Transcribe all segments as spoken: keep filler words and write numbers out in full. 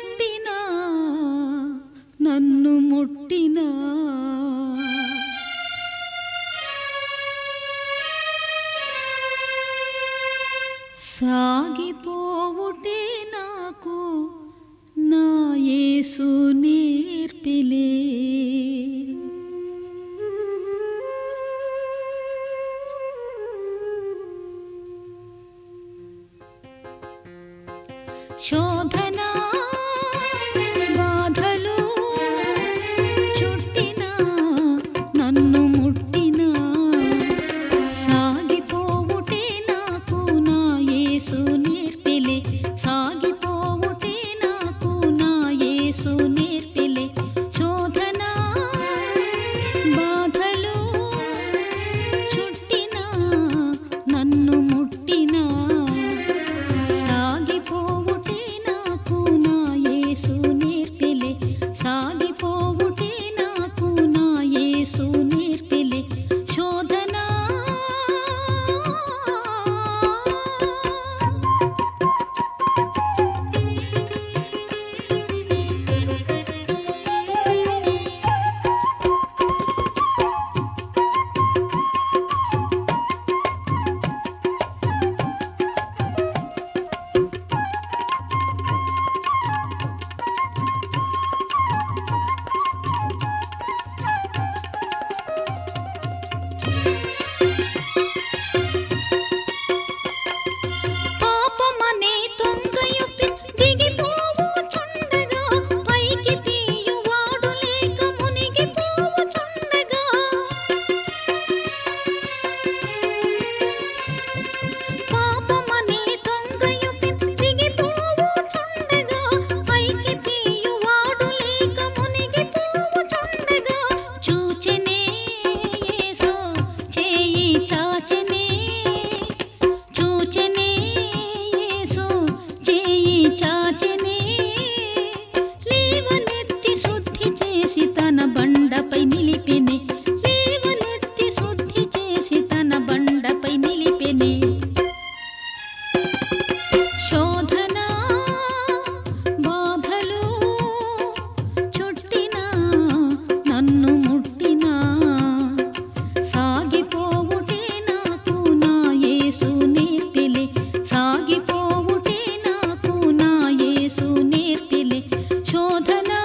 చుట్టినా నన్ను ముట్టినా సాగిపోవుటే నాకు నా యేసు నేర్పిలే. శోధనా బాధలు చుట్టినా నన్ను ముట్టినా సాగిపోవుటే నాకు నా యేసు నేర్పిలే. సాగిపోవుటే నాకు నా యేసు నేర్పిలే. శోధనా బాధలు చుట్టినా నన్ను ముట్టినా సాగిపోవుటే నాకు నా యేసు నేర్పిలే. సాగిపోవుటే నాకు నా యేసు నేర్పిలే. శోధనా పాపమనే తొంగయుపి దిగిపోవుచుండగా పైకి తీయువాడు లేక మునిగిపోవుచుండగా పాపమనే తొంగయుపి దిగిపోవుచుండగా పైకి తీయువాడు లేక మునిగిపోవుచుండగా చూచెనే యేసు చేయి చాచెనే. చూచెనే యేసు చేయి చాచెనే. లేవనెత్తి శుద్ధి చేసి తన బండపై నిలిపెనే. లేవనెత్తి శుద్ధి చేసి తన బండపై నిలిపెనే. శోధనా బాధలు చుట్టినా నన్ను ముట్టినా సాగిపోవుటే నాకు నా యేసు నేర్పిలే. సాగిపోవుటే నాకు నా యేసు నేర్పిలే. శోధనా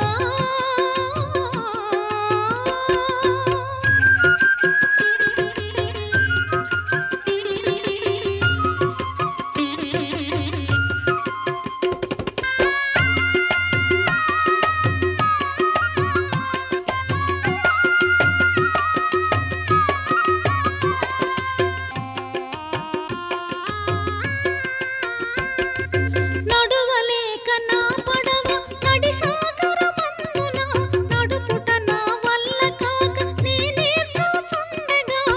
నడువలేక నా పడవ నడి సాగరమందున నడుపుట నా వల్ల కాక నేనేర్చుచుండగా.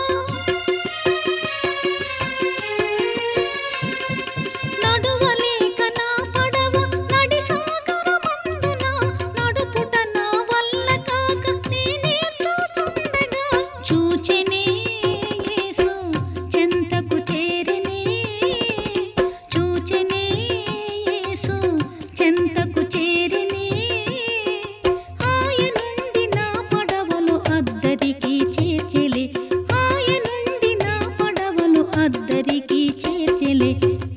నడువలేక నా పడవ నడి సాగరమందున నడుపుట నా వల్ల కాక నేనేర్చుచుండగా. చూచెనే యేసు చెంతకు చేరినే. చూచెనే యేసు చెంతకు చేరినే. ఆయనుండి నా పడవలు అద్దరికి చేర్చెలే. ఆయనుండి నా పడవలు అద్దరికి చేర్చెలే.